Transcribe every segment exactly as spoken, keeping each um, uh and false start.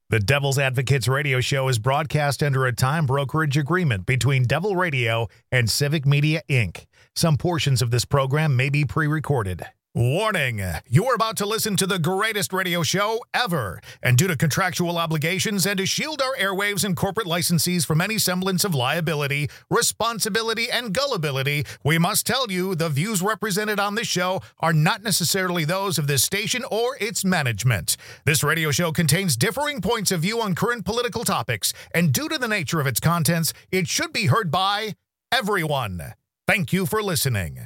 The Devil's Advocates radio show is broadcast under a time brokerage agreement between Devil Radio and Civic Media, Incorporated. Some portions of this program may be pre-recorded. Warning, you're about to listen to the greatest radio show ever. And due to contractual obligations and to shield our airwaves and corporate licensees from any semblance of liability, responsibility, and gullibility, we must tell you the views represented on this show are not necessarily those of this station or its management. This radio show contains differing points of view on current political topics, and due to the nature of its contents, it should be heard by everyone. Thank you for listening.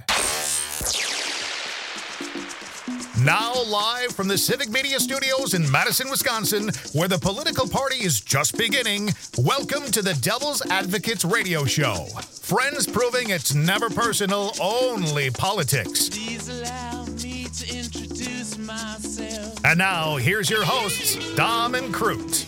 Now live from the Civic Media Studios in Madison, Wisconsin, where the political party is just beginning, welcome to the Devil's Advocates radio show. Friends proving it's never personal, only politics. Please allow me to introduce myself. And now, here's your hosts, Dom and Crute.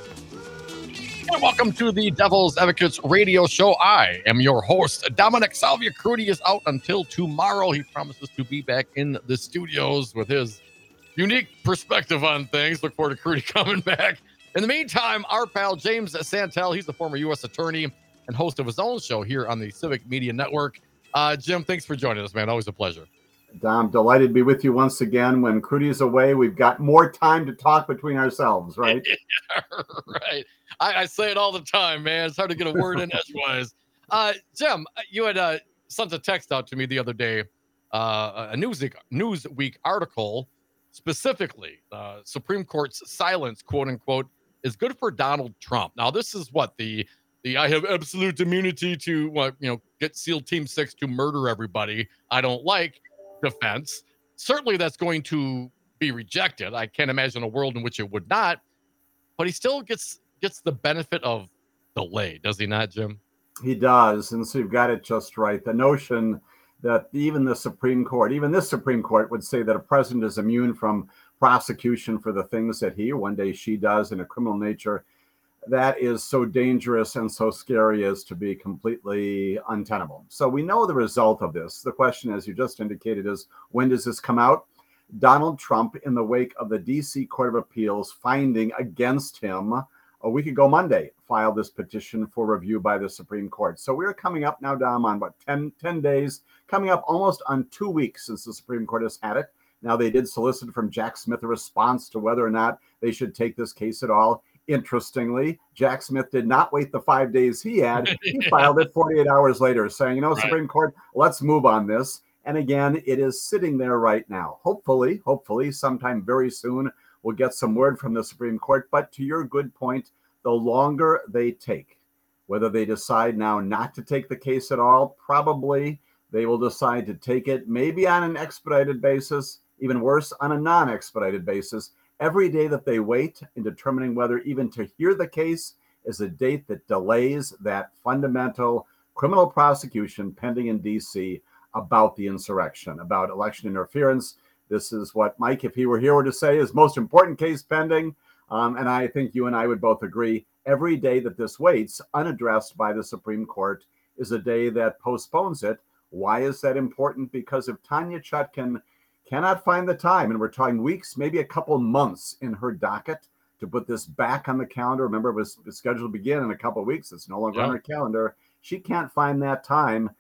And welcome to the Devil's Advocates radio show. I am your host, Dominic Salvia. Crute is out until tomorrow. He promises to be back in the studios with his unique perspective on things. Look forward to Crute coming back. In the meantime, our pal James Santel, he's the former U S attorney and host of his own show here on the Civic Media Network. Uh, Jim, thanks for joining us, man. Always a pleasure. Dom, delighted to be with you once again. When Crute is away, we've got more time to talk between ourselves, right? Yeah, right. I, I say it all the time, man. It's hard to get a word in edgewise. Uh, Jim, you had uh, sent a text out to me the other day, uh, a Newsweek, Newsweek article, specifically, uh, Supreme Court's silence, quote unquote, is good for Donald Trump. Now, this is what the the I have absolute immunity to what you know get SEAL Team Six to murder everybody I don't like defense. Certainly, that's going to be rejected. I can't imagine a world in which it would not. But he still gets gets the benefit of delay, does he not, Jim? He does, and so you've got it just right. The notion that even the Supreme Court, even this Supreme Court would say that a president is immune from prosecution for the things that he or one day she does in a criminal nature, that is so dangerous and so scary as to be completely untenable. So we know the result of this. The question, as you just indicated, is when does this come out? Donald Trump, in the wake of the D C Court of Appeals finding against him a week ago Monday, filed this petition for review by the Supreme Court. So we're coming up now, Dom, on what, ten, ten days, coming up almost on two weeks since the Supreme Court has had it. Now, they did solicit from Jack Smith a response to whether or not they should take this case at all. Interestingly, Jack Smith did not wait the five days he had. He filed it forty-eight hours later, saying, you know, right. Supreme Court, let's move on this. And again, it is sitting there right now. Hopefully, hopefully, sometime very soon, we'll get some word from the Supreme Court. But to your good point, the longer they take, whether they decide now not to take the case at all, probably they will decide to take it maybe on an expedited basis, even worse, on a non-expedited basis. Every day that they wait in determining whether even to hear the case is a date that delays that fundamental criminal prosecution pending in D C about the insurrection, about election interference. This is what Mike, if he were here, were to say is most important case pending. Um, and I think you and I would both agree every day that this waits unaddressed by the Supreme Court is a day that postpones it. Why is that important? Because if Tanya Chutkan cannot find the time, and we're talking weeks, maybe a couple months in her docket to put this back on the calendar. Remember, it was scheduled to begin in a couple of weeks. It's no longer yeah. on her calendar. She can't find that time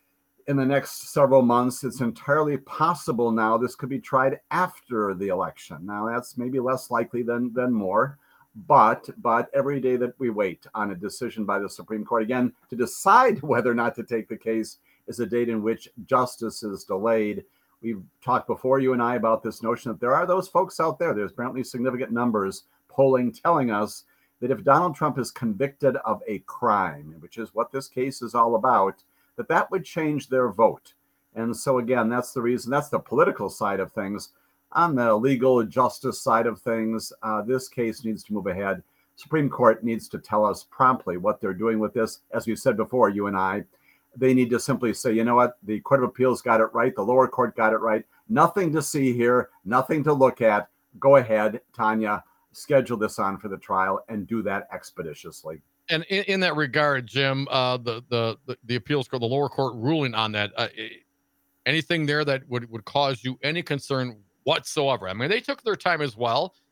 in the next several months. It's entirely possible now this could be tried after the election. Now, that's maybe less likely than, than more. But but every day that we wait on a decision by the Supreme Court, again, to decide whether or not to take the case is a date in which justice is delayed. We've talked before, you and I, about this notion that there are those folks out there, there's apparently significant numbers polling telling us that if Donald Trump is convicted of a crime, which is what this case is all about, that that would change their vote. And so, again, that's the reason, that's the political side of things. On the legal justice side of things, uh, this case needs to move ahead. Supreme Court needs to tell us promptly what they're doing with this. As we said before, you and I, they need to simply say, you know what, the Court of Appeals got it right, the lower court got it right. Nothing to see here, nothing to look at. Go ahead, Tanya, schedule this on for the trial and do that expeditiously. And in, in that regard, Jim, uh, the, the the the appeals court, the lower court ruling on that, uh, anything there that would, would cause you any concern whatsoever? I mean, they took their time as well.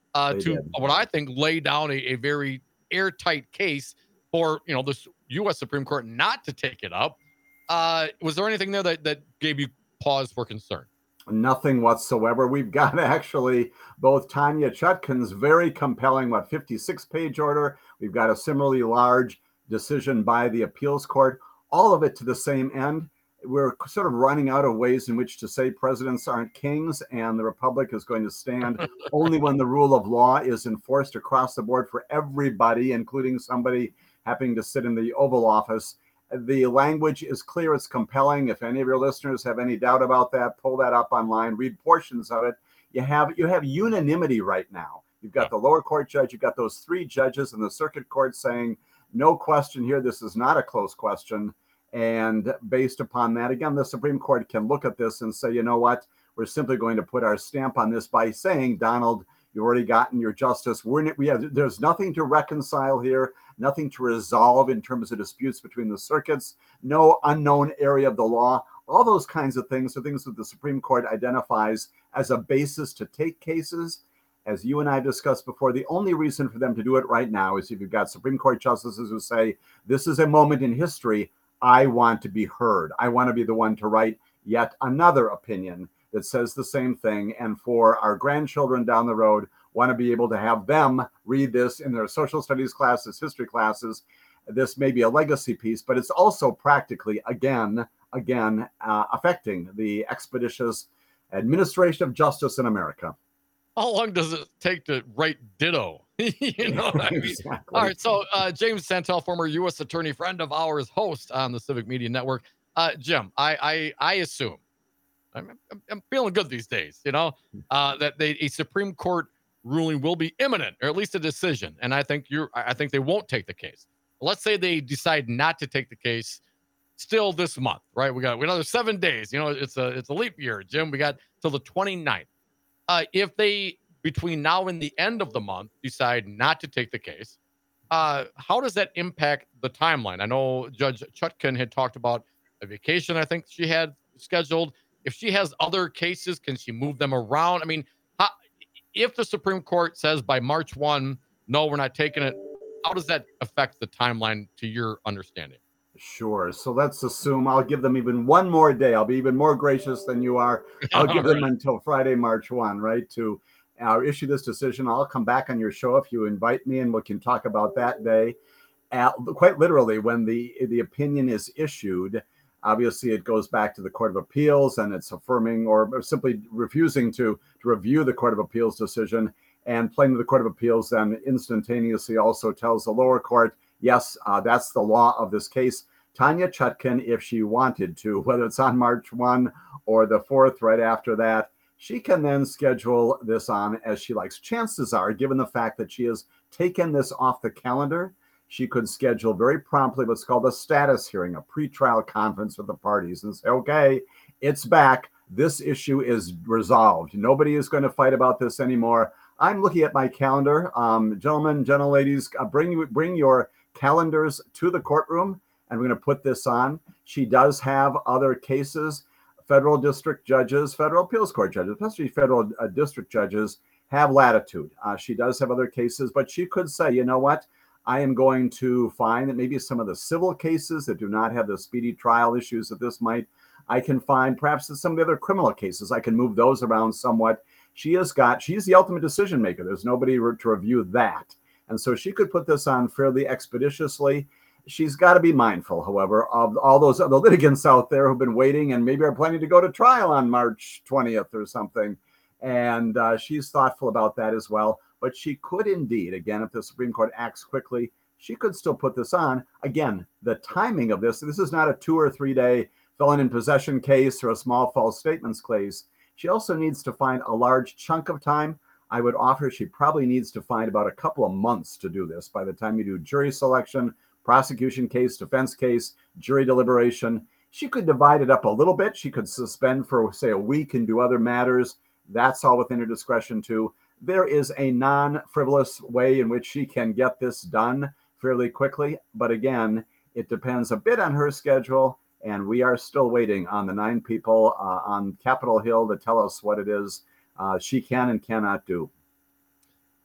uh, They to did. what I think lay down a, a very airtight case for, you know, the U S Supreme Court not to take it up. Uh, was there anything there that, that gave you pause for concern? Nothing whatsoever. We've got actually both Tanya Chutkan's very compelling, what, fifty-six page order. We've got a similarly large decision by the appeals court, all of it to the same end. We're sort of running out of ways in which to say presidents aren't kings, and the republic is going to stand only when the rule of law is enforced across the board for everybody, including somebody happening to sit in the Oval Office. The language is clear. It's compelling. If any of your listeners have any doubt about that, pull that up online, read portions of it. You have you have unanimity right now. You've got the lower court judge. You've got those three judges in the circuit court saying, no question here, this is not a close question. And based upon that, again, the Supreme Court can look at this and say, you know what, we're simply going to put our stamp on this by saying, Donald, you've already gotten your justice. We're we have there's nothing to reconcile here, nothing to resolve in terms of disputes between the circuits, no unknown area of the law. All those kinds of things are things that the Supreme Court identifies as a basis to take cases. As you and I discussed before, the only reason for them to do it right now is if you've got Supreme Court justices who say, this is a moment in history, I want to be heard. I want to be the one to write yet another opinion that says the same thing. And for our grandchildren down the road, want to be able to have them read this in their social studies classes, history classes. This may be a legacy piece, but it's also practically, again, again, uh, affecting the expeditious administration of justice in America. How long does it take to write ditto? you know what I mean? Exactly. All right. So uh, James Santel, former U S attorney, friend of ours, host on the Civic Media Network. Uh, Jim, I, I I assume I'm, I'm, I'm feeling good these days, you know, uh, that they, a Supreme Court ruling will be imminent, or at least a decision. And I think you're I think they won't take the case. Let's say they decide not to take the case still this month, right? We got we got another seven days. You know, it's a it's a leap year, Jim. We got till the twenty-ninth. Uh, if they, between now and the end of the month, decide not to take the case, uh, how does that impact the timeline? I know Judge Chutkan had talked about a vacation I think she had scheduled. If she has other cases, can she move them around? I mean, how, if the Supreme Court says by March first, no, we're not taking it, how does that affect the timeline to your understanding? Sure. So let's assume I'll give them even one more day. I'll be even more gracious than you are. I'll give them right. until Friday, March first, right, to uh, issue this decision. I'll come back on your show if you invite me, and we can talk about that day. Uh, quite literally, when the the opinion is issued, obviously it goes back to the Court of Appeals, and it's affirming or, or simply refusing to, to review the Court of Appeals decision. And plainly, the Court of Appeals then instantaneously also tells the lower court, yes, uh, that's the law of this case. Tanya Chutkan, if she wanted to, whether it's on March first or the fourth right after that, she can then schedule this on as she likes. Chances are, given the fact that she has taken this off the calendar, she could schedule very promptly what's called a status hearing, a pretrial conference with the parties, and say, okay, it's back. This issue is resolved. Nobody is going to fight about this anymore. I'm looking at my calendar. Um, gentlemen, gentle ladies, uh, bring, bring your calendars to the courtroom, and we're going to put this on. She does have other cases. Federal district judges, federal appeals court judges, especially federal uh, district judges, have latitude. Uh, she does have other cases, but she could say, you know what? I am going to find that maybe some of the civil cases that do not have the speedy trial issues that this might, I can find perhaps that some of the other criminal cases, I can move those around somewhat. She has got, she's the ultimate decision maker. There's nobody to review that. And so she could put this on fairly expeditiously. She's got to be mindful, however, of all those other litigants out there who've been waiting and maybe are planning to go to trial on March twentieth or something. And uh, she's thoughtful about that as well. But she could indeed, again, if the Supreme Court acts quickly, she could still put this on. Again, the timing of this, this is not a two or three day felon in possession case or a small false statements case. She also needs to find a large chunk of time. I would offer she probably needs to find about a couple of months to do this by the time you do jury selection, prosecution case, defense case, jury deliberation. She could divide it up a little bit. She could suspend for, say, a week and do other matters. That's all within her discretion, too. There is a non-frivolous way in which she can get this done fairly quickly. But again, it depends a bit on her schedule. And we are still waiting on the nine people uh, on Capitol Hill to tell us what it is uh, she can and cannot do.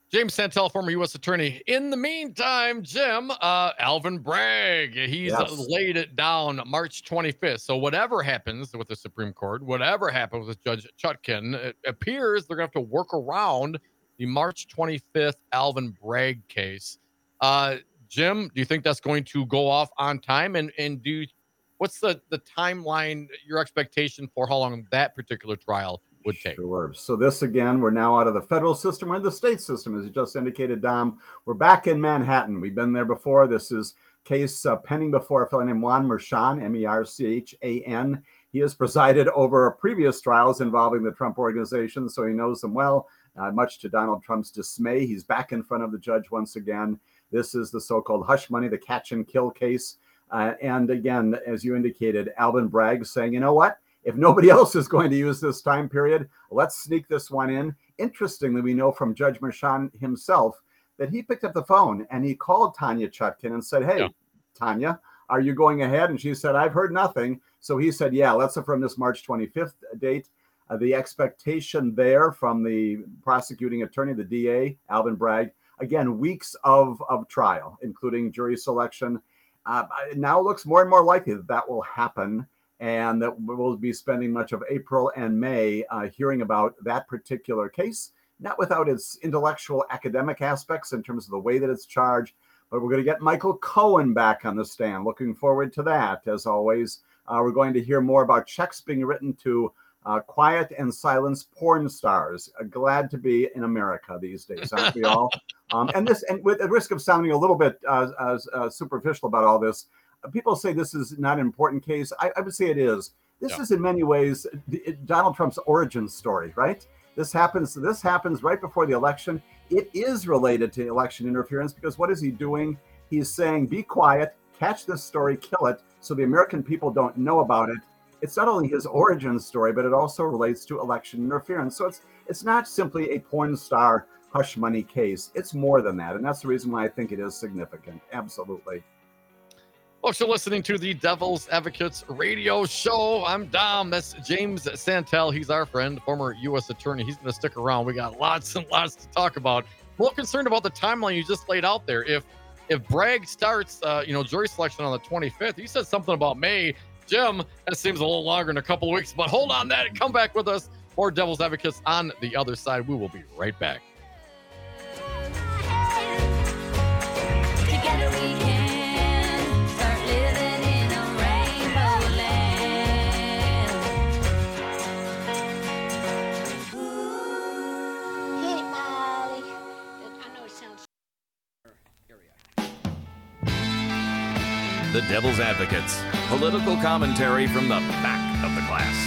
James Santel, former U S attorney. In the meantime, Jim, uh, Alvin Bragg, he's uh, Yes. laid it down March twenty-fifth. So whatever happens with the Supreme Court, whatever happens with Judge Chutkin, it appears they're going to have to work around the March twenty-fifth Alvin Bragg case. Uh, Jim, do you think that's going to go off on time? And and do you, what's the the timeline, your expectation for how long that particular trial would take? Sure. So this again, we're now out of the federal system. We're in the state system, as you just indicated, Dom. We're back in Manhattan. We've been there before. This is case uh, pending before a fellow named Juan Merchan, M E R C H A N. He has presided over previous trials involving the Trump organization, so he knows them well. Uh, much to Donald Trump's dismay, he's back in front of the judge once again. This is the so-called hush money, the catch and kill case. Uh, and again, as you indicated, Alvin Bragg saying, you know what? If nobody else is going to use this time period, let's sneak this one in. Interestingly, we know from Judge Merchan himself that he picked up the phone and he called Tanya Chutkin and said, hey, yeah. Tanya, are you going ahead? And she said, I've heard nothing. So he said, yeah, let's affirm this March twenty-fifth date. Uh, the expectation there from the prosecuting attorney, the D A, Alvin Bragg, again, weeks of, of trial, including jury selection. Uh, it now looks more and more likely that that will happen, and that we'll be spending much of April and May uh, hearing about that particular case, not without its intellectual academic aspects in terms of the way that it's charged, but we're going to get Michael Cohen back on the stand. Looking forward to that, as always. Uh, we're going to hear more about checks being written to uh, quiet and silenced porn stars. Uh, glad to be in America these days, aren't we all? Um, and this, and with the risk of sounding a little bit uh, uh, uh, superficial about all this, people say this is not an important case. I, I would say it is. This yeah. is in many ways the, Donald Trump's origin story, right? This happens. This happens right before the election. It is related to election interference because what is he doing? He's saying, "Be quiet, catch this story, kill it, so the American people don't know about it." It's not only his origin story, but it also relates to election interference. So it's it's not simply a porn star hush money case. It's more than that, and that's the reason why I think it is significant. Absolutely. Folks, you're listening to the Devil's Advocates radio show. I'm Dom. That's James Santel. He's our friend, former U S attorney. He's going to stick around. We got lots and lots to talk about. I'm a little concerned about the timeline you just laid out there. If if Bragg starts, uh, you know, jury selection on the twenty-fifth, you said something about May. Jim, that seems a little longer in a couple of weeks, but hold on that and come back with us. More Devil's Advocates on the other side. We will be right back. Together we can start living in a rainbow land. Hit it, Molly. I know it sounds. The Devil's Advocates, political commentary from the back of the class.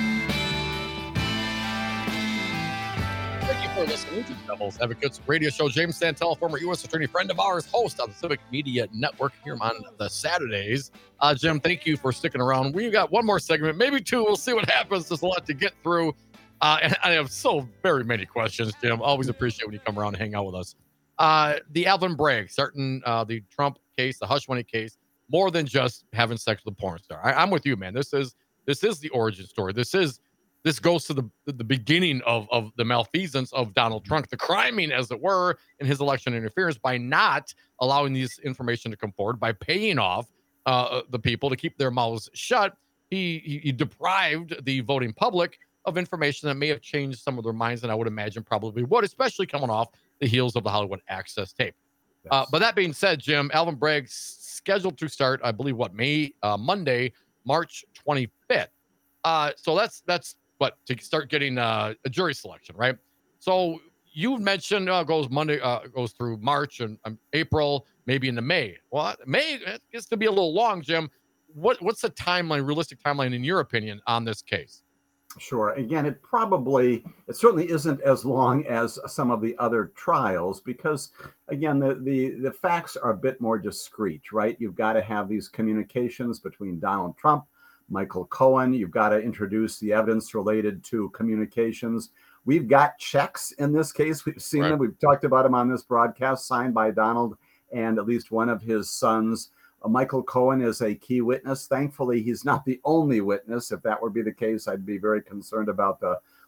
Thank you for listening to the Devil's Advocates radio show. James Santel, former U S attorney, friend of ours, host on the Civic Media Network here on the Saturdays. Uh, Jim, thank you for sticking around. We've got one more segment, maybe two. We'll see what happens. There's a lot to get through. Uh, and I have so very many questions, Jim. Always appreciate when you come around and hang out with us. Uh, the Alvin Bragg, starting uh, the Trump case, the hush money case, more than just having sex with a porn star. I, I'm with you, man. This is this is the origin story. This is this goes to the the beginning of of the malfeasance of Donald Trump, the criming, as it were, in his election interference by not allowing this information to come forward, by paying off uh, the people to keep their mouths shut. He, he he deprived the voting public of information that may have changed some of their minds, and I would imagine probably would, especially coming off the heels of the Hollywood Access tape. Yes. Uh, but that being said, Jim, Alvin Bragg scheduled to start, I believe, what, May, uh, Monday, March twenty-fifth. Uh, so that's, that's what, to start getting uh, a jury selection, right? So you mentioned uh, goes Monday, uh, goes through March and um, April, maybe into May. Well, May gets to be a little long, Jim. What What's the timeline, realistic timeline, in your opinion, on this case? Sure. Again, it probably, it certainly isn't as long as some of the other trials because, again, the, the, the facts are a bit more discreet, right? You've got to have these communications between Donald Trump, Michael Cohen. You've got to introduce the evidence related to communications. We've got checks in this case. We've seen right. them. We've talked about them on this broadcast, signed by Donald and at least one of his sons. Uh, Michael Cohen is a key witness. Thankfully, he's not the only witness. If that would be the case, I'd be very concerned about the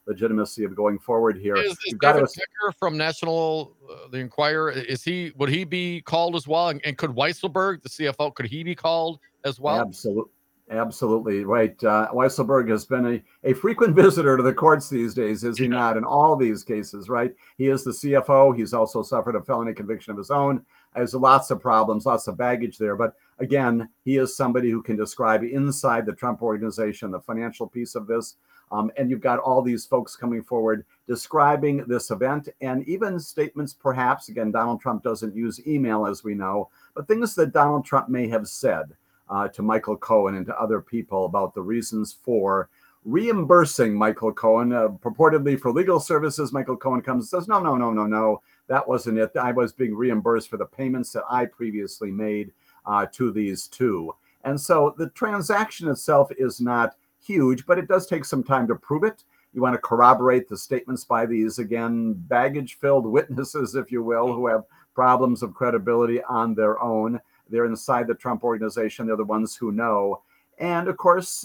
legitimacy of going forward here. Is, is You've got David to, Becker from National, uh, the Enquirer, is he, would he be called as well? And, and could Weisselberg, the C F O, could he be called as well? Absolutely. Absolutely right. Uh, Weisselberg has been a, a frequent visitor to the courts these days, is he Yeah. not? In all these cases, right? He is the C F O. He's also suffered a felony conviction of his own. There's lots of problems, lots of baggage there. But again, he is somebody who can describe inside the Trump organization the financial piece of this. Um, and you've got all these folks coming forward describing this event and even statements, perhaps. Again, Donald Trump doesn't use email, as we know, but things that Donald Trump may have said Uh, to Michael Cohen and to other people about the reasons for reimbursing Michael Cohen, uh, purportedly for legal services. Michael Cohen comes and says, no, no, no, no, no, that wasn't it. I was being reimbursed for the payments that I previously made uh, to these two. And so the transaction itself is not huge, but it does take some time to prove it. You want to corroborate the statements by these, again, baggage-filled witnesses, if you will, who have problems of credibility on their own. They're inside the Trump organization. They're the ones who know. And of course,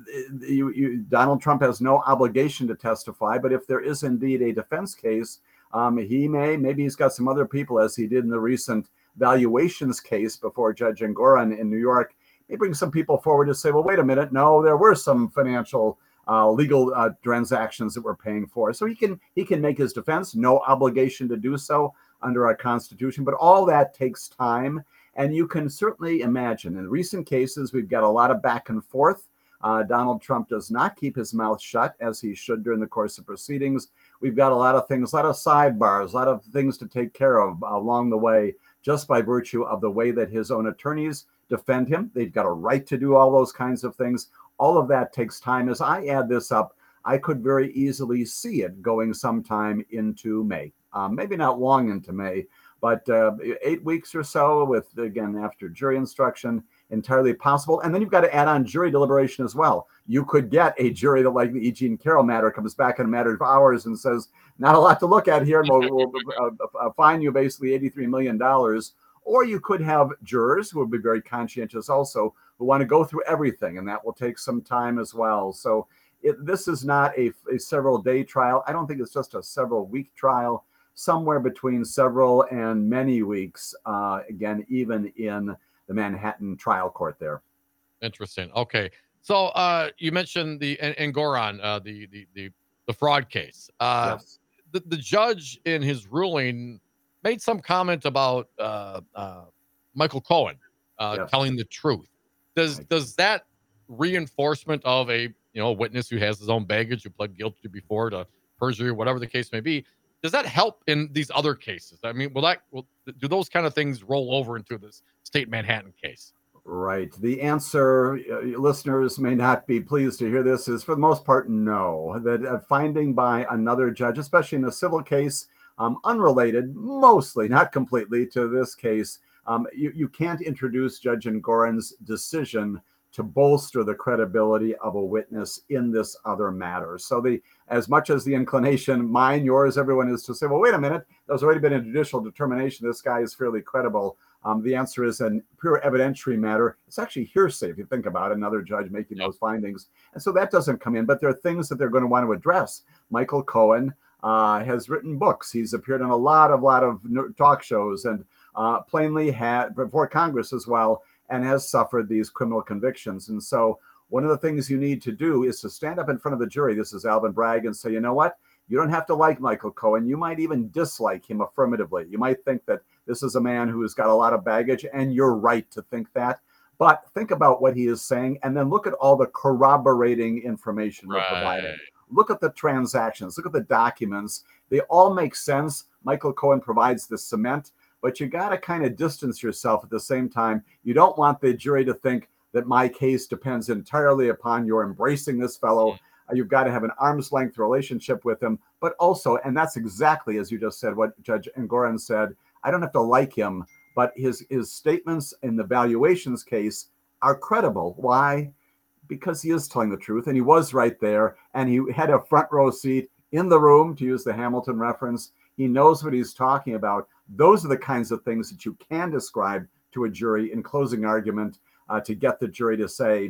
you, you, Donald Trump has no obligation to testify. But if there is indeed a defense case, um, he may, maybe he's got some other people, as he did in the recent valuations case before Judge Engoron in New York. He brings some people forward to say, well, wait a minute. No, there were some financial uh, legal uh, transactions that we're paying for. So he can he can make his defense. No obligation to do so under our Constitution. But all that takes time. And you can certainly imagine in recent cases, we've got a lot of back and forth. Uh, Donald Trump does not keep his mouth shut, as he should during the course of proceedings. We've got a lot of things, a lot of sidebars, a lot of things to take care of along the way, just by virtue of the way that his own attorneys defend him. They've got a right to do all those kinds of things. All of that takes time. As I add this up, I could very easily see it going sometime into May, um, maybe not long into May. But uh, eight weeks or so with, again, after jury instruction, entirely possible. And then you've got to add on jury deliberation as well. You could get a jury that, like the E. Jean Carroll matter, comes back in a matter of hours and says, not a lot to look at here, and we'll, we'll uh, uh, fine you basically eighty-three million dollars. Or you could have jurors who would be very conscientious also, who want to go through everything, and that will take some time as well. So it, this is not a, a several-day trial. I don't think it's just a several-week trial. Somewhere between several and many weeks, uh, again, even in the Manhattan trial court there. Interesting. Okay. So uh, you mentioned the Engoron, uh, the, the, the, the fraud case. Uh, Yes. the, the judge in his ruling made some comment about uh, uh, Michael Cohen uh, Yes. telling the truth. Does, Right. does that reinforcement of a, you know, witness who has his own baggage, who pled guilty before to perjury, whatever the case may be, does that help in these other cases? I mean, will that, will, do those kind of things roll over into this state Manhattan case? Right. The answer, uh, listeners may not be pleased to hear this, is for the most part, no. That a finding by another judge, especially in a civil case, um, unrelated, mostly, not completely, to this case, um, you, you can't introduce Judge Engoron's decision to bolster the credibility of a witness in this other matter. So the as much as the inclination, mine, yours, everyone, is to say, well, wait a minute, there's already been a judicial determination this guy is fairly credible. Um, the answer is a pure evidentiary matter. It's actually hearsay if you think about it, another judge making Yep. those findings. And so that doesn't come in, but there are things that they're going to want to address. Michael Cohen uh, has written books. He's appeared on a lot of, lot of talk shows and uh, plainly had, before Congress as well, and has suffered these criminal convictions. And so one of the things you need to do is to stand up in front of the jury. This is Alvin Bragg, and say, you know what? You don't have to like Michael Cohen. You might even dislike him affirmatively. You might think that this is a man who has got a lot of baggage, and you're right to think that. But think about what he is saying, and then look at all the corroborating information we're providing. Look at the transactions. Look at the documents. They all make sense. Michael Cohen provides the cement, but you got to kind of distance yourself at the same time. You don't want the jury to think that my case depends entirely upon your embracing this fellow. Uh, You've got to have an arm's length relationship with him, but also, and that's exactly as you just said, what Judge Engoron said, I don't have to like him, but his, his statements in the valuations case are credible. Why? Because he is telling the truth, and he was right there, and he had a front row seat in the room, to use the Hamilton reference. He knows what he's talking about. Those are the kinds of things that you can describe to a jury in closing argument uh, to get the jury to say,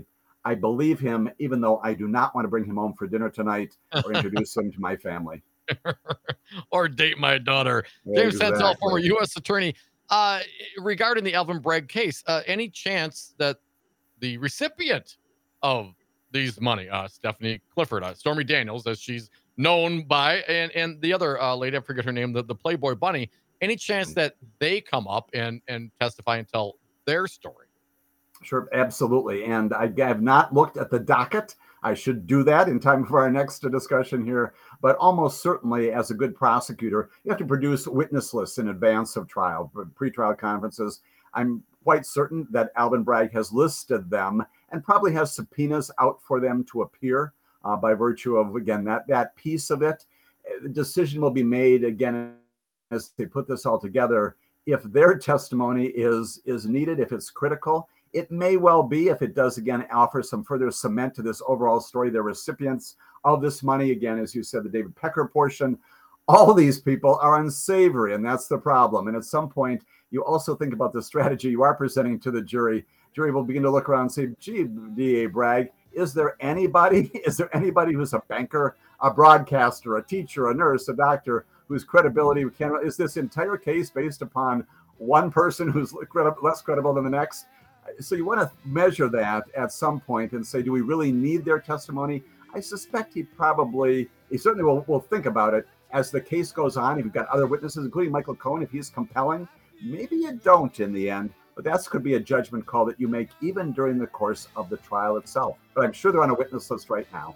I believe him, even though I do not want to bring him home for dinner tonight or introduce him to my family. Or date my daughter. James Exactly. Santel, former U S attorney. Uh, regarding the Alvin Bragg case, uh, any chance that the recipient of these money, uh, Stephanie Clifford, uh, Stormy Daniels, as she's known by, and and the other uh, lady, I forget her name, the, the Playboy Bunny, any chance that they come up and and testify and tell their story? Sure, absolutely. And I have not looked at the docket. I should do that in time for our next discussion here. But almost certainly, as a good prosecutor, you have to produce witness lists in advance of trial, pre-trial conferences. I'm quite certain that Alvin Bragg has listed them and probably has subpoenas out for them to appear uh, by virtue of, again, that, that piece of it. The decision will be made, again, as they put this all together. If their testimony is, is needed, if it's critical, it may well be, if it does, again, offer some further cement to this overall story. The recipients of this money, again, as you said, the David Pecker portion, all these people are unsavory, and that's the problem. And at some point, you also think about the strategy you are presenting to the jury. Jury will begin to look around and say, gee, D A Bragg, is there anybody, is there anybody who's a banker, a broadcaster, a teacher, a nurse, a doctor, whose credibility we can, is this entire case based upon one person who's less credible than the next? So you want to measure that at some point and say, do we really need their testimony? I suspect he probably, he certainly will, will think about it as the case goes on. If you've got other witnesses, including Michael Cohen, if he's compelling, maybe you don't in the end, but that could be a judgment call that you make even during the course of the trial itself. But I'm sure they're on a witness list right now.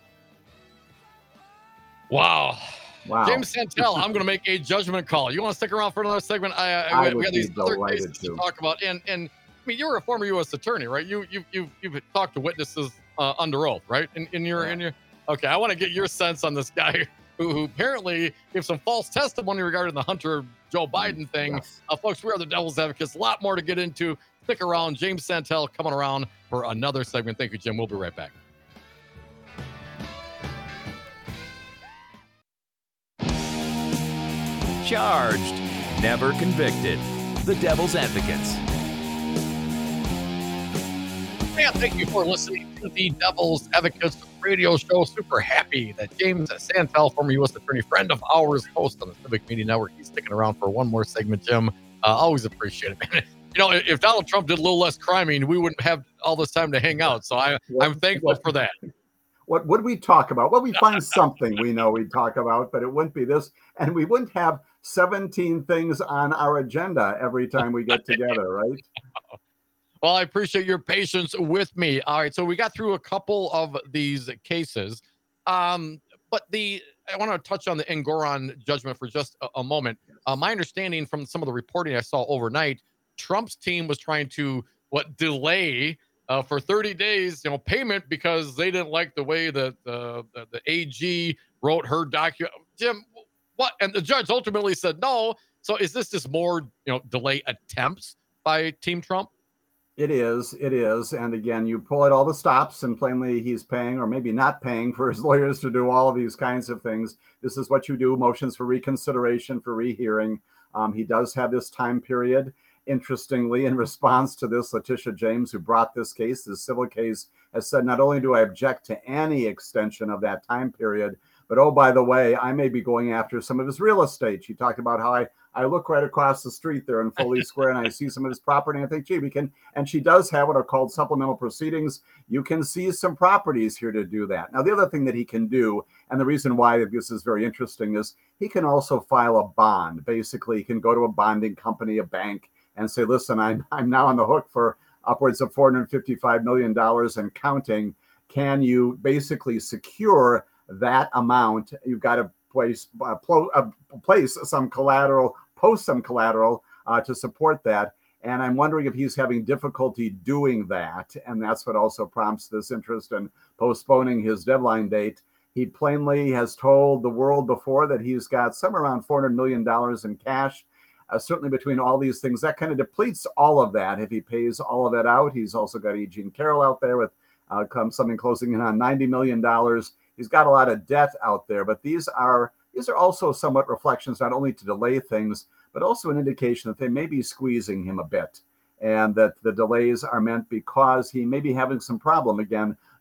Wow. Wow. James Santel, I'm going to make a judgment call. You want to stick around for another segment? I, I, I we would got be these other delighted cases to. to talk about, and and I mean, you're a former U S attorney, right? You you you you've talked to witnesses uh, under oath, right? In in your in your okay. I want to get your sense on this guy who, who apparently gave some false testimony regarding the Hunter Joe Biden thing. Yes. Uh, folks, we are the Devil's Advocates. A lot more to get into. Stick around. James Santel coming around for another segment. Thank you, Jim. We'll be right back. Charged, never convicted. The Devil's Advocates. And thank you for listening to the Devil's Advocates radio show. Super happy that James Santel, former U S attorney, friend of ours, host on the Civic Media Network, he's sticking around for one more segment, Jim. Uh, always appreciate it, man. You know, if Donald Trump did a little less criming, we wouldn't have all this time to hang out. So I, I'm thankful for that. What would we talk about? Well, we find something we know we'd talk about, but it wouldn't be this. And we wouldn't have seventeen things on our agenda every time we get together, right? Well, I appreciate your patience with me. All right, so we got through a couple of these cases. Um, but the I want to touch on the Engoron judgment for just a, a moment. Uh, my understanding from some of the reporting I saw overnight, Trump's team was trying to what delay uh, for thirty days, you know, payment because they didn't like the way that the, the the A G wrote her document. Jim, what? And the judge ultimately said no. So is this just more, you know, delay attempts by Team Trump? It is. It is. And again, you pull out all the stops, and plainly he's paying or maybe not paying for his lawyers to do all of these kinds of things. This is what you do: motions for reconsideration, for rehearing. Um, he does have this time period. Interestingly, in response to this, Letitia James, who brought this case, this civil case, has said, not only do I object to any extension of that time period, but oh, by the way, I may be going after some of his real estate. She talked about how I, I look right across the street there in Foley Square and I see some of his property and I think, gee, we can, and she does have what are called supplemental proceedings. You can seize some properties here to do that. Now, the other thing that he can do, and the reason why this is very interesting, is he can also file a bond. Basically, he can go to a bonding company, a bank, and say, listen, I'm, I'm now on the hook for upwards of four hundred fifty-five million dollars and counting. Can you basically secure that amount? You've got to place, uh, pl- uh, place some collateral, post some collateral uh, to support that. And I'm wondering if he's having difficulty doing that. And that's what also prompts this interest in postponing his deadline date. He plainly has told the world before that he's got somewhere around four hundred million dollars in cash. Uh, certainly between all these things, that kind of depletes all of that. If he pays all of that out, he's also got E. Jean Carroll out there with uh, come something closing in on ninety million dollars. He's got a lot of debt out there, but these are these are also somewhat reflections, not only to delay things, but also an indication that they may be squeezing him a bit, and that the delays are meant because he may be having some problem, again,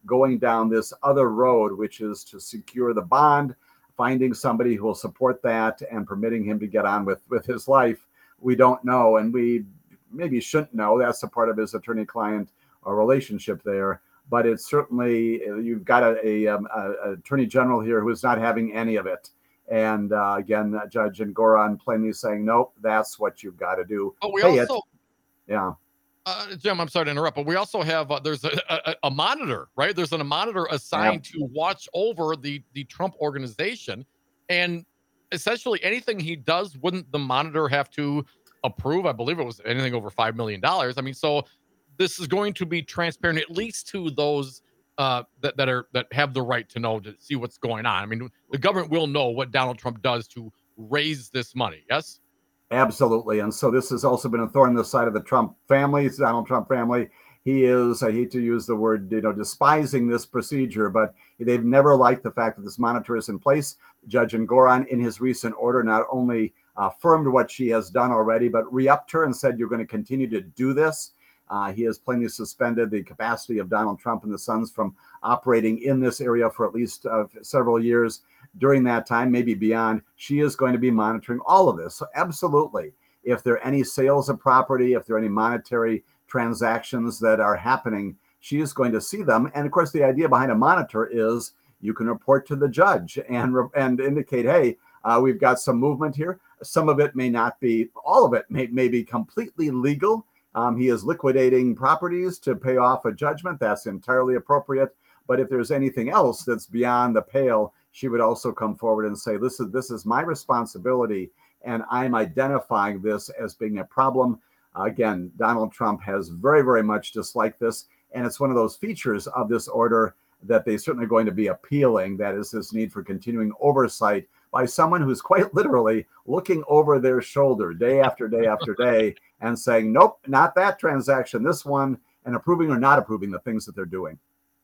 going down this other road, which is to secure the bond, finding somebody who will support that and permitting him to get on with, with his life. We don't know, and we maybe shouldn't know. That's a part of his attorney-client uh, relationship there. But it's certainly, you've got a, a, um, a attorney general here who is not having any of it. And uh, again, uh, Judge Engoron plainly saying, nope, that's what you've got to do. But we Pay also, it. Yeah. Uh, Jim, I'm sorry to interrupt, but we also have uh, there's a, a, a monitor, right? There's an, a monitor assigned to watch over the the Trump organization, and essentially anything he does, wouldn't the monitor have to approve? I believe it was anything over five million dollars. I mean, so this is going to be transparent, at least to those uh, that that are that have the right to know, to see what's going on. I mean, the government will know what Donald Trump does to raise this money. Yes. Absolutely. And so this has also been a thorn in the side of the Trump family, Donald Trump family. He is, I hate to use the word, you know, despising this procedure, but they've never liked the fact that this monitor is in place. Judge Engoron, in his recent order, not only uh, affirmed what she has done already, but re-upped her and said, you're going to continue to do this. Uh, he has plainly suspended the capacity of Donald Trump and the Sons from operating in this area for at least uh, several years. During that time, maybe beyond, she is going to be monitoring all of this. So absolutely, if there are any sales of property, if there are any monetary transactions that are happening, she is going to see them. And of course, the idea behind a monitor is you can report to the judge and, and indicate, hey, uh, we've got some movement here. Some of it may not be, all of it may, may be completely legal. Um, he is liquidating properties to pay off a judgment. That's entirely appropriate. But if there's anything else that's beyond the pale, she would also come forward and say, this is, this is my responsibility, and I'm identifying this as being a problem. Uh, again, Donald Trump has very, very much disliked this, and it's one of those features of this order that they certainly are going to be appealing. That is this need for continuing oversight by someone who's quite literally looking over their shoulder day after day after day and saying, nope, not that transaction, this one, and approving or not approving the things that they're doing.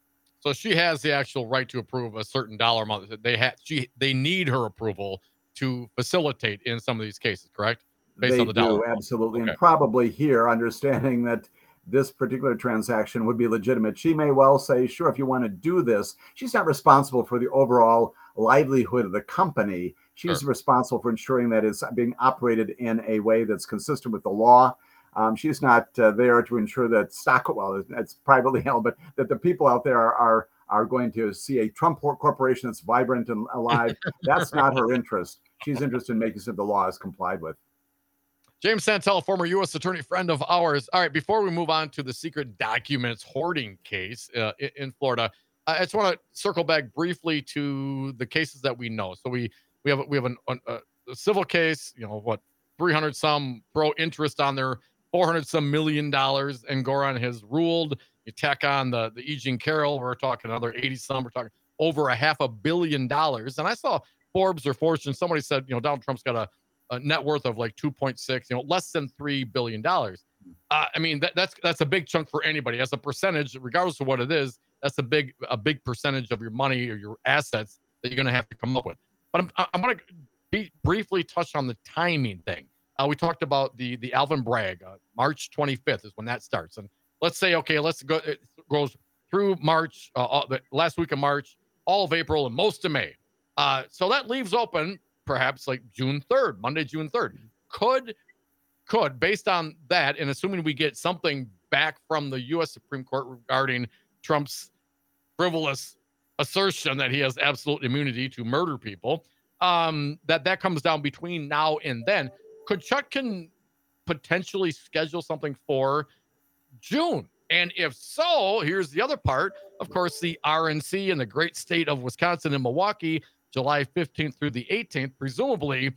So she has the actual right to approve a certain dollar amount. They have she they need her approval to facilitate in some of these cases, correct? Based they on the do, dollar. absolutely. Okay. And probably here, understanding that this particular transaction would be legitimate, she may well say, sure, if you want to do this, she's not responsible for the overall livelihood of the company. She's Sure. responsible for ensuring that it's being operated in a way that's consistent with the law. Um, she's not uh, there to ensure that stock, well, it's privately held, but that the people out there are, are are going to see a Trump corporation that's vibrant and alive. That's not her interest. She's interested in making sure the law is complied with. James Santel, former U S attorney, friend of ours. All right, before we move on to the secret documents hoarding case uh, in, in Florida, I just want to circle back briefly to the cases that we know. So we we have we have an, an, a civil case, you know, what, three hundred some pro interest on their four hundred some million dollars, and Goron has ruled. You tack on the the E. Jean Carroll, we're talking another eighty some. We're talking over a half a billion dollars. And I saw Forbes or Fortune, somebody said, you know, Donald Trump's got a, a net worth of like two point six, you know, less than three billion dollars. Uh, I mean, that, that's that's a big chunk for anybody. As a percentage, regardless of what it is, that's a big a big percentage of your money or your assets that you're going to have to come up with. But I'm I'm going to be briefly touch on the timing thing. Uh, we talked about the the Alvin Bragg, uh, March twenty-fifth is when that starts. And let's say, okay, let's go, it goes through March, uh, all, the last week of March, all of April, and most of May. Uh, so that leaves open perhaps like June third, Monday, June third. Could, could, based on that, and assuming we get something back from the U S Supreme Court regarding Trump's frivolous assertion that he has absolute immunity to murder people, um, that that comes down between now and then. Could Chutkan potentially schedule something for June? And if so, here's the other part. Of course, the R N C in the great state of Wisconsin and Milwaukee, July fifteenth through the eighteenth. Presumably,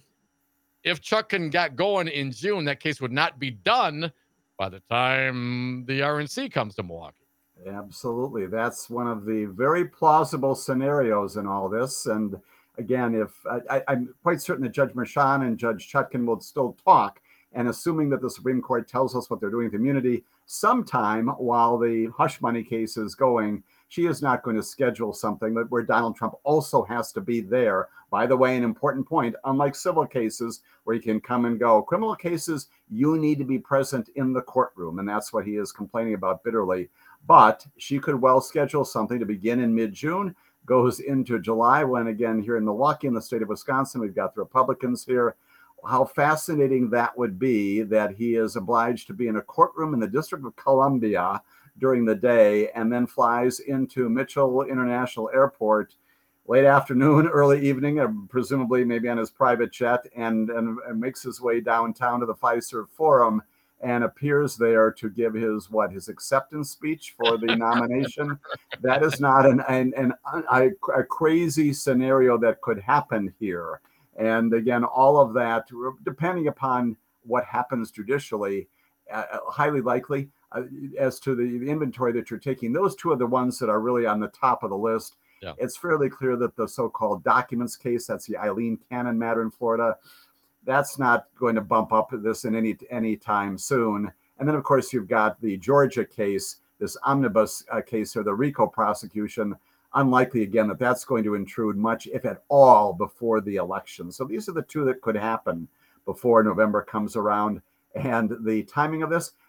if Chutkan got going in June, that case would not be done by the time the R N C comes to Milwaukee. Absolutely. That's one of the very plausible scenarios in all this. And again, if I, I'm quite certain that Judge Merchan and Judge Chutkan will still talk, and assuming that the Supreme Court tells us what they're doing with immunity, sometime while the hush money case is going, she is not going to schedule something that where Donald Trump also has to be there. By the way, an important point, unlike civil cases where you can come and go, criminal cases, you need to be present in the courtroom. And that's what he is complaining about bitterly. But she could well schedule something to begin in mid-June, goes into July, when again here in Milwaukee, in the state of Wisconsin, we've got the Republicans here. How fascinating that would be, that he is obliged to be in a courtroom in the District of Columbia during the day and then flies into Mitchell International Airport late afternoon, early evening, uh, presumably maybe on his private jet, and, and, and makes his way downtown to the Fiserv Forum and appears there to give his what his acceptance speech for the nomination. That is not an, an, an, a, a crazy scenario that could happen here. And again, all of that, depending upon what happens judicially, uh, highly likely. Uh, as to the, the inventory that you're taking, those two are the ones that are really on the top of the list. Yeah. It's fairly clear that the so-called documents case, that's the Eileen Cannon matter in Florida, that's not going to bump up this in any any time soon. And then, of course, you've got the Georgia case, this omnibus uh, case, or the RICO prosecution. Unlikely, again, that that's going to intrude much, if at all, before the election. So these are the two that could happen before November comes around. And the timing of this,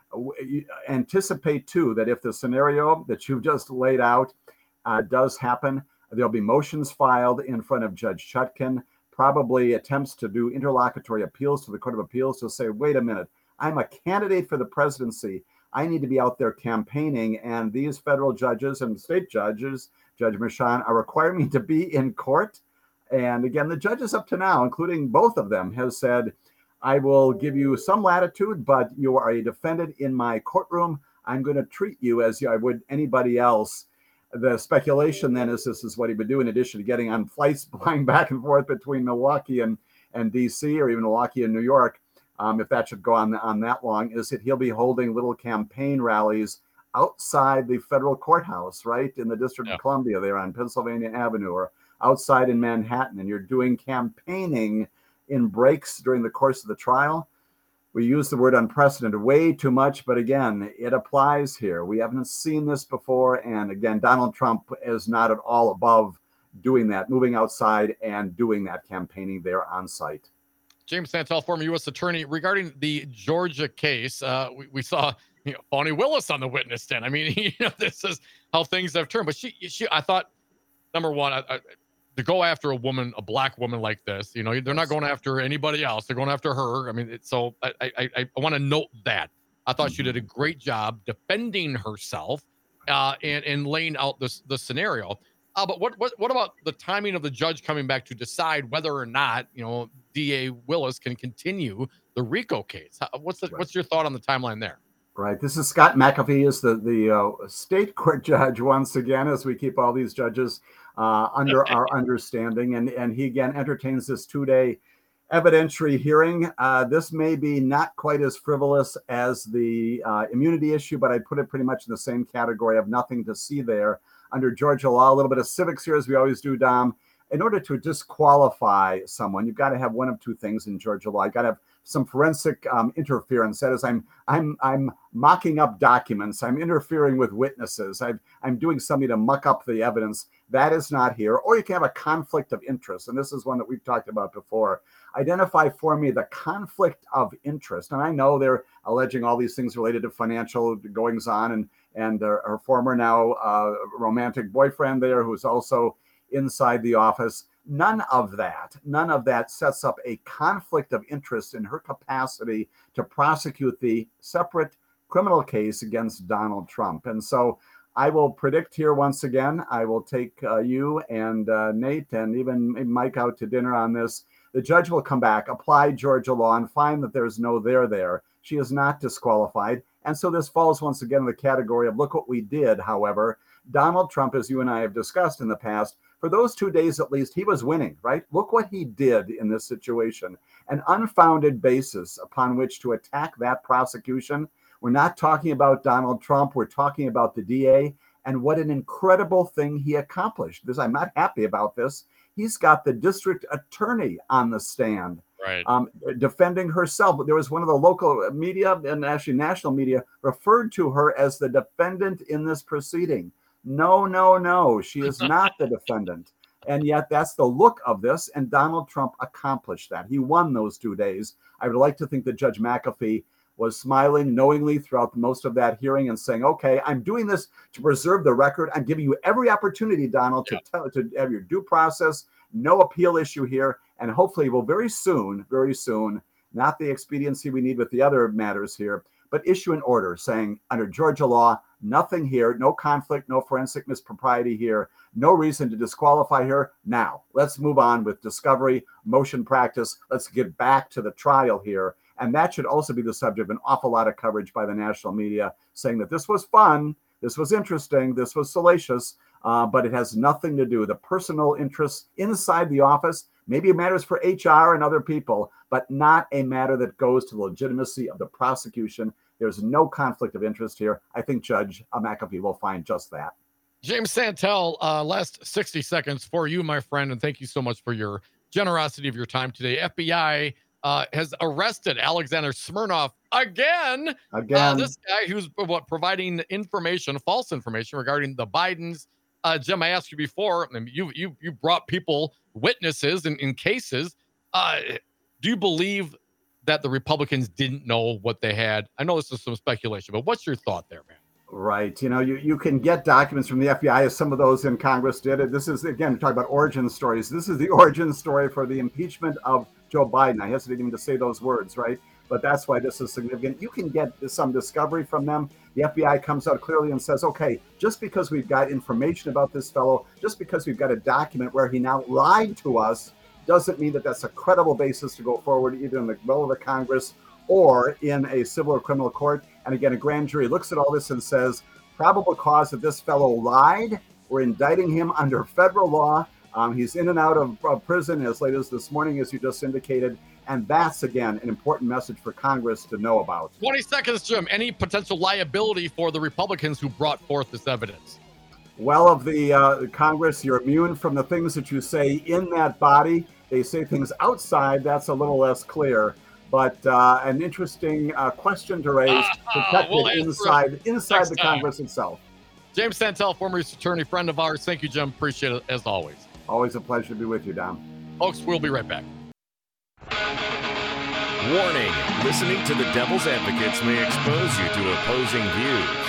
anticipate, too, that if the scenario that you've just laid out uh, does happen, there'll be motions filed in front of Judge Chutkan, probably attempts to do interlocutory appeals to the Court of Appeals to say, wait a minute, I'm a candidate for the presidency. I need to be out there campaigning, and these federal judges and state judges, Judge Merchan, are requiring me to be in court. And again, the judges up to now, including both of them, have said, I will give you some latitude, but you are a defendant in my courtroom. I'm going to treat you as I would anybody else. The speculation then is this is what he would do, in addition to getting on flights flying back and forth between Milwaukee and, and D C, or even Milwaukee and New York, um, if that should go on, on that long, is that he'll be holding little campaign rallies outside the federal courthouse, right, in the District Yeah. of Columbia there on Pennsylvania Avenue, or outside in Manhattan, and you're doing campaigning in breaks during the course of the trial. We use the word unprecedented way too much, but again, it applies here. We haven't seen this before. And again, Donald Trump is not at all above doing that, moving outside and doing that campaigning there on site. James Santel, former U S attorney, regarding the Georgia case, uh, we, we saw you know, Bonnie Willis on the witness stand. I mean, you know, this is how things have turned. But she, she, I thought, number one, I, I, to go after a woman, a black woman like this, you know, they're not going after anybody else. They're going after her. I mean, it's, so I, I, I, I want to note that. I thought she did a great job defending herself uh, and and laying out this the scenario. Uh, but what what what about the timing of the judge coming back to decide whether or not you know D A Willis can continue the RICO case? How, what's the Right. what's your thought on the timeline there? Right. This is Scott McAfee, is the, the uh, state court judge once again, as we keep all these judges uh, under our understanding. And, and he again entertains this two-day evidentiary hearing. Uh, this may be not quite as frivolous as the uh, immunity issue, but I'd put it pretty much in the same category of nothing to see there. Under Georgia law, a little bit of civics here, as we always do, Dom. In order to disqualify someone, you've got to have one of two things in Georgia law. You've got to have some forensic um, interference. That is, I'm I'm I'm mocking up documents. I'm interfering with witnesses. I'm I'm doing something to muck up the evidence. That is not here. Or you can have a conflict of interest, and this is one that we've talked about before. Identify for me the conflict of interest. And I know they're alleging all these things related to financial goings on, and and her, her former now uh, romantic boyfriend there, who's also inside the office. None of that, none of that sets up a conflict of interest in her capacity to prosecute the separate criminal case against Donald Trump. And so I will predict here once again, I will take uh, you and uh, Nate and even Mike out to dinner on this. The judge will come back, apply Georgia law, and find that there's no there there. She is not disqualified. And so this falls once again in the category of look what we did. However, Donald Trump, as you and I have discussed in the past, for those two days at least, he was winning, right? Look what he did in this situation. An unfounded basis upon which to attack that prosecution. We're not talking about Donald Trump. We're talking about the D A, and what an incredible thing he accomplished. This, I'm not happy about this. He's got the district attorney on the stand. Right. Um, defending herself. There was one of the local media and actually national media referred to her as the defendant in this proceeding. No, no, no. She is not the defendant. And yet that's the look of this. And Donald Trump accomplished that. He won those two days. I would like to think that Judge McAfee was smiling knowingly throughout most of that hearing and saying, okay, I'm doing this to preserve the record. I'm giving you every opportunity, Donald, to, tell, to have your due process, no appeal issue here. And hopefully we'll very soon, very soon, not the expediency we need with the other matters here, but issue an order saying under Georgia law, nothing here, no conflict, no forensic mispropriety here, no reason to disqualify her. Now, let's move on with discovery, motion practice. Let's get back to the trial here. And that should also be the subject of an awful lot of coverage by the national media saying that this was fun, this was interesting, this was salacious, uh, but it has nothing to do with the personal interests inside the office. Maybe it matters for H R and other people, but not a matter that goes to the legitimacy of the prosecution. There's no conflict of interest here. I think Judge McAfee will find just that. James Santel, uh, last sixty seconds for you, my friend, and thank you so much for your generosity of your time today. F B I uh, has arrested Alexander Smirnov again. Again, uh, this guy who's what providing information, false information regarding the Bidens. Uh, Jim, I asked you before. I mean, you you you brought people, witnesses, in, in cases. Uh, do you believe that the Republicans didn't know what they had? I know this is some speculation, but what's your thought there, man? Right. You know, you, you can get documents from the F B I, as some of those in Congress did. This is, again, talking about origin stories. This is the origin story for the impeachment of Joe Biden. I hesitate even to say those words, right? But that's why this is significant. You can get some discovery from them. The F B I comes out clearly and says, okay, just because we've got information about this fellow, just because we've got a document where he now lied to us, doesn't mean that that's a credible basis to go forward either in the will of the Congress or in a civil or criminal court. And again, a grand jury looks at all this and says, probable cause that this fellow lied. We're indicting him under federal law. Um, he's in and out of uh, prison as late as this morning, as you just indicated. And that's, again, an important message for Congress to know about. twenty seconds, Jim. Any potential liability for the Republicans who brought forth this evidence? Well, of the uh, Congress, you're immune from the things that you say in that body. They say things outside. That's a little less clear. But uh, an interesting uh, question to raise, protected we'll inside inside the time. Congress itself. James Santel, former U S attorney, friend of ours. Thank you, Jim. Appreciate it as always. Always a pleasure to be with you, Dom. Folks, we'll be right back. Warning, listening to the Devil's Advocates may expose you to opposing views.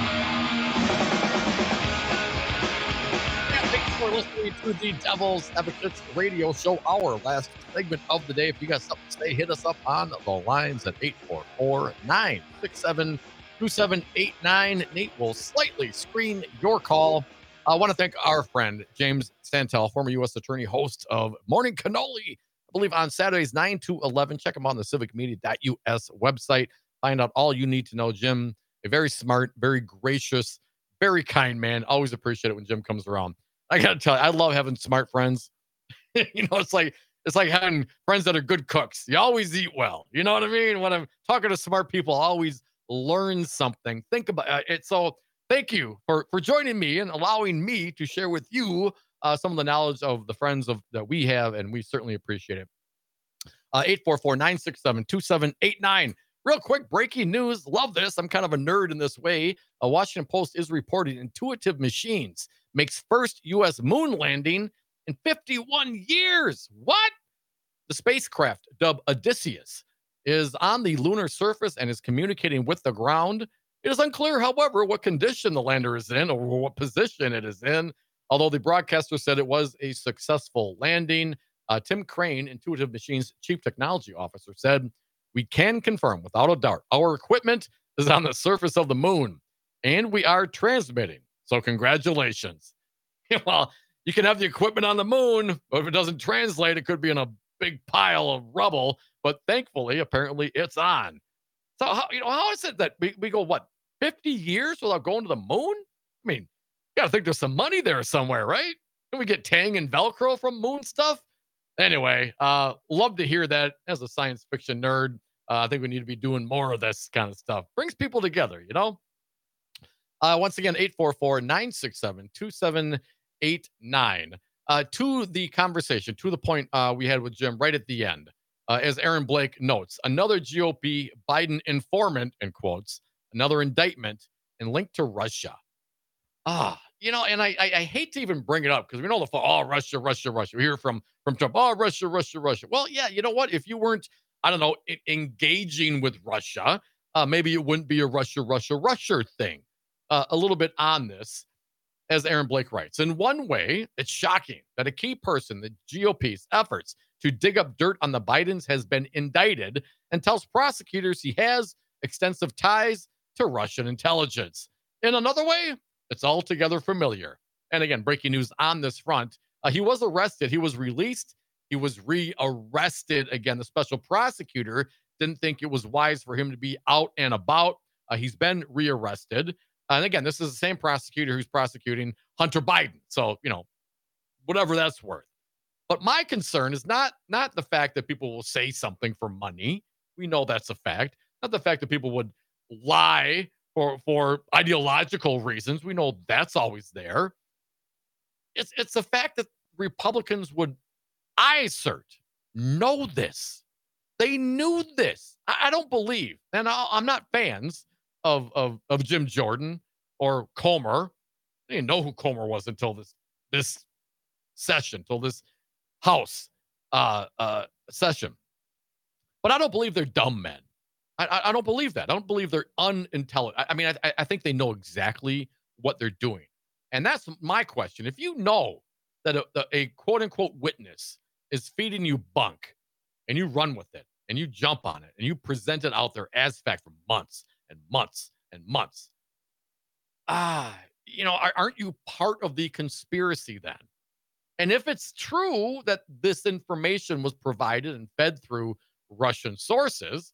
Yeah, thanks for listening to the Devil's Advocates radio show, our last segment of the day. If you got something to say, hit us up on the lines at eight four four, nine six seven, two seven eight nine. Nate will slightly screen your call. I want to thank our friend, James Santel, former U S attorney, host of Morning Cannoli, I believe on Saturdays, nine to eleven. Check him out on the civic media dot U S website. Find out all you need to know. Jim, a very smart, very gracious, very kind man. Always appreciate it when Jim comes around. I got to tell you, I love having smart friends. you know, it's like it's like having friends that are good cooks. You always eat well. You know what I mean? When I'm talking to smart people, I always learn something. Think about it. So thank you for, for joining me and allowing me to share with you uh, some of the knowledge of the friends of that we have, and we certainly appreciate it. Uh, eight four four, nine six seven, two seven eight nine. Real quick, breaking news. Love this. I'm kind of a nerd in this way. A Washington Post is reporting Intuitive Machines makes first U S moon landing in fifty-one years. What? The spacecraft, dubbed Odysseus, is on the lunar surface and is communicating with the ground. It is unclear, however, what condition the lander is in or what position it is in, although the broadcaster said it was a successful landing. Uh, Tim Crane, Intuitive Machines Chief Technology Officer, said, "We can confirm without a doubt our equipment is on the surface of the moon, and we are transmitting. So congratulations." Well, you can have the equipment on the moon, but if it doesn't translate, it could be in a big pile of rubble. But thankfully, apparently, it's on. So, how, you know, how is it that we, we go, what, fifty years without going to the moon? I mean, you got to think there's some money there somewhere, right? Can we get Tang and Velcro from moon stuff? Anyway, uh, love to hear that. As a science fiction nerd, uh, I think we need to be doing more of this kind of stuff. Brings people together, you know? Uh, once again, eight four four, nine six seven, two seven eight nine. Uh, to the conversation, to the point uh, we had with Jim right at the end. Uh, as Aaron Blake notes, another G O P Biden informant, in quotes, another indictment and linked to Russia. Ah, you know, and I, I, I hate to even bring it up because we know the, oh, Russia, Russia, Russia. We hear from, from Trump, oh, Russia, Russia, Russia. Well, yeah, you know what? If you weren't, I don't know, e- engaging with Russia, uh, maybe it wouldn't be a Russia, Russia, Russia thing. Uh, a little bit on this, as Aaron Blake writes. In one way, it's shocking that a key person in the G O P's efforts to dig up dirt on the Bidens has been indicted and tells prosecutors he has extensive ties to Russian intelligence. In another way, it's altogether familiar. And again, breaking news on this front. Uh, he was arrested. He was released. He was re-arrested. Again, the special prosecutor didn't think it was wise for him to be out and about. Uh, he's been re-arrested. And again, this is the same prosecutor who's prosecuting Hunter Biden. So, you know, whatever that's worth. But my concern is not, not the fact that people will say something for money. We know that's a fact. Not the fact that people would lie for, for ideological reasons. We know that's always there. It's, it's the fact that Republicans would, I assert, know this. They knew this. I, I don't believe, and I, I'm not fans of, of, of Jim Jordan or Comer. I didn't know who Comer was until this, this session, until this House uh, uh, session. But I don't believe they're dumb men. I, I, I don't believe that. I don't believe they're unintelligent. I, I mean, I, I think they know exactly what they're doing. And that's my question. If you know that a, a quote unquote witness is feeding you bunk and you run with it and you jump on it and you present it out there as fact for months and months and months, ah, you know, aren't you part of the conspiracy then? And if it's true that this information was provided and fed through Russian sources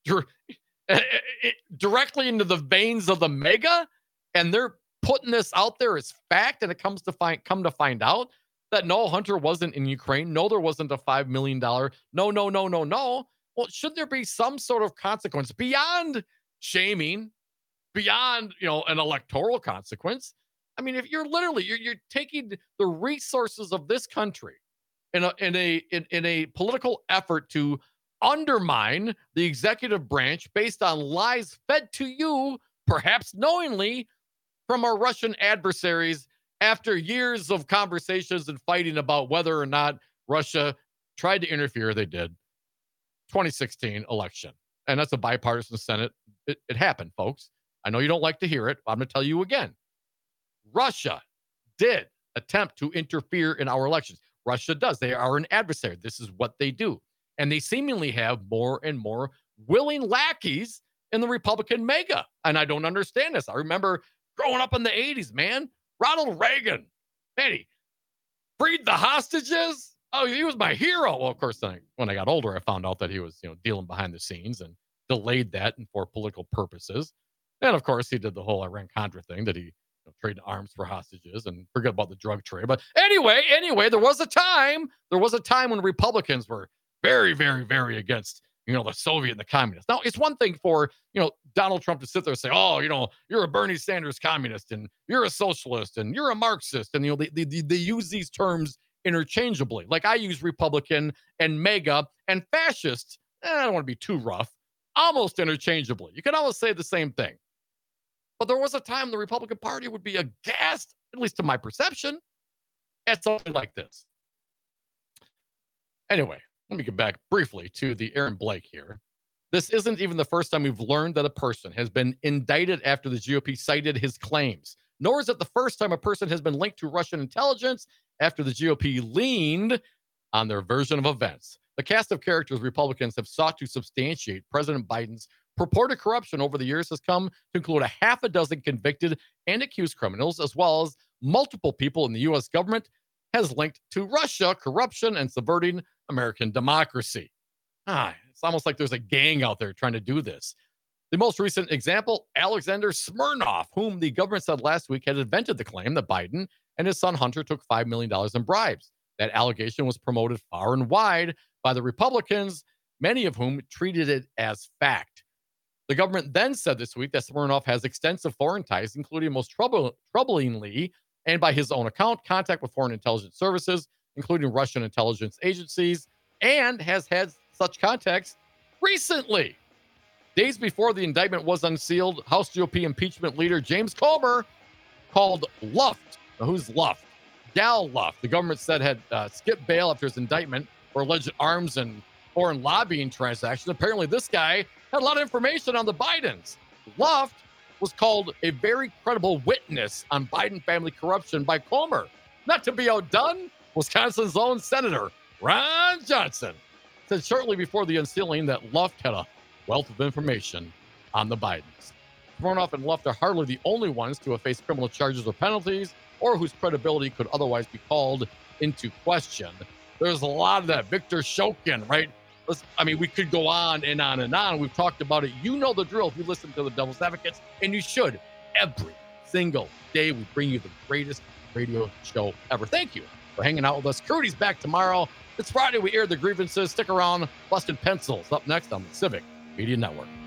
directly into the veins of the mega, and they're putting this out there as fact, and it comes to find come to find out that no, Hunter wasn't in Ukraine. No, there wasn't a five million dollars. No, no, no, no, no. Well, should there be some sort of consequence beyond shaming, beyond, you know, an electoral consequence? I mean, if you're literally you're, you're taking the resources of this country in a in a in, in a political effort to undermine the executive branch based on lies fed to you, perhaps knowingly, from our Russian adversaries after years of conversations and fighting about whether or not Russia tried to interfere. They did. twenty sixteen election. And that's a bipartisan Senate. It, it happened, folks. I know you don't like to hear it. But I'm going to tell you again. Russia did attempt to interfere in our elections. Russia does. They are an adversary. This is what they do. And they seemingly have more and more willing lackeys in the Republican mega. And I don't understand this. I remember growing up in the eighties, man. Ronald Reagan, man, he freed the hostages. Oh, he was my hero. Well, of course, then I, when I got older, I found out that he was, you know, dealing behind the scenes and delayed that and for political purposes. And of course, he did the whole Iran-Contra thing that he you know, traded arms for hostages and forget about the drug trade. But anyway, anyway, there was a time, there was a time when Republicans were very, very, very against, you know, the Soviet and the communists. Now, it's one thing for, you know, Donald Trump to sit there and say, oh, you know, you're a Bernie Sanders communist and you're a socialist and you're a Marxist. And, you know, they, they, they use these terms interchangeably. Like I use Republican and MAGA and fascist. Eh, I don't want to be too rough. Almost interchangeably. You can almost say the same thing. But there was a time the Republican Party would be aghast, at least to my perception, at something like this. Anyway, let me get back briefly to the Aaron Blake here. This isn't even the first time we've learned that a person has been indicted after the G O P cited his claims. Nor is it the first time a person has been linked to Russian intelligence after the G O P leaned on their version of events. The cast of characters Republicans have sought to substantiate President Biden's purported corruption over the years has come to include a half a dozen convicted and accused criminals, as well as multiple people in the U S government has linked to Russia, corruption, and subverting American democracy. Ah, it's almost like there's a gang out there trying to do this. The most recent example, Alexander Smirnov, whom the government said last week had invented the claim that Biden and his son Hunter took five million dollars in bribes. That allegation was promoted far and wide by the Republicans, many of whom treated it as fact. The government then said this week that Smirnov has extensive foreign ties, including most trouble, troublingly, and by his own account, contact with foreign intelligence services, including Russian intelligence agencies, and has had such contacts recently. Days before the indictment was unsealed, House G O P impeachment leader James Comer called Luft. Now, who's Luft? Gal Luft. The government said had uh, skipped bail after his indictment for alleged arms and foreign lobbying transactions. Apparently, this guy had a lot of information on the Bidens. Luft was called a very credible witness on Biden family corruption by Comer. Not to be outdone, Wisconsin's own Senator Ron Johnson said shortly before the unsealing that Luft had a wealth of information on the Bidens. Smirnoff and Luft are hardly the only ones to have faced criminal charges or penalties, or whose credibility could otherwise be called into question. There's a lot of that. Victor Shokin, right? Let's, I mean, we could go on and on and on. We've talked about it. You know the drill if you listen to the Devil's Advocates, and you should. Every single day we bring you the greatest radio show ever. Thank you for hanging out with us. Crudy's back tomorrow. It's Friday. We air the grievances. Stick around. Busted Pencils up next on the Civic Media Network.